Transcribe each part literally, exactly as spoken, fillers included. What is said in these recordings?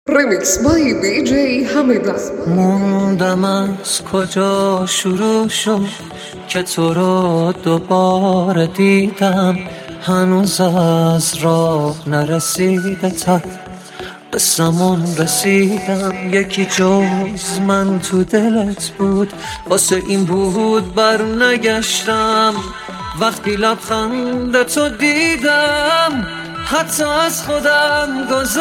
Remix by دی جی حمیدا. موندم از کجا شروع شد که تو رو دوباره دیدم، هنوز از راه نرسیده تا قسمون رسیدم. یکی جز من تو دلت بود، واسه این بود بر نگشتم. وقتی لبخند تو دیدم حتی از خودم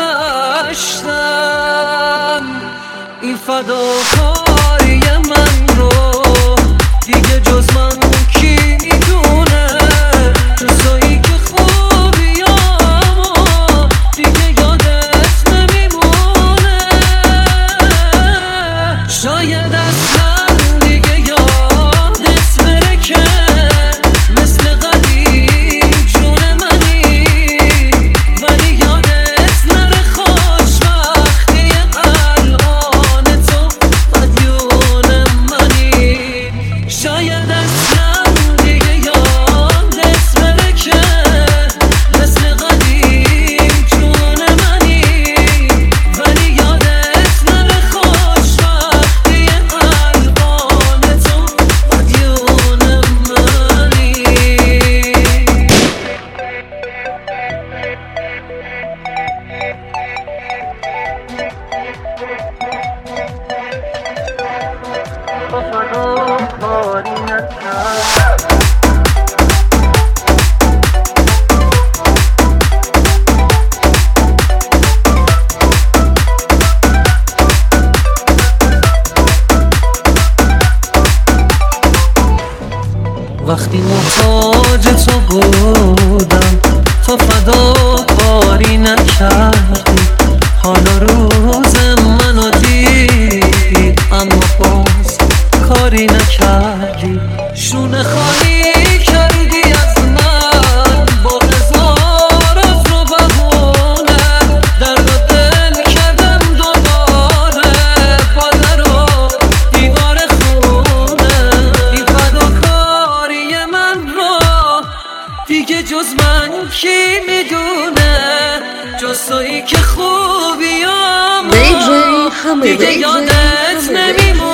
گذشتم. این فداکاری من رو دیگه جز من کی میدونه؟ جزایی که خوبیامو دیگه یادت نمیمونه. شاید اصلا دیگه یادت بره که مثل قدیم جون منی، ولی یادت نره خوشبختی الان تو مدیون منی. شاید اصلا دیگه یادت بره که مثل قدیم جون منی، ولی یادت نره خوشبختی الان تو مدیون منی. وقتی محتاج تو بودم تو فداکاری نکردی، حالا روز منو دیدی اما باز کاری نکردی. شونه خالی کردی از من با هزار از رو بهونه، درد و دل کردم دوباره با در و دیوار خونه. این فداکاری من رو دیگه جز من کی میدونه؟ جز تویی که خوبیامو دی جی حمیدا. دیگه یادت نمیمونه.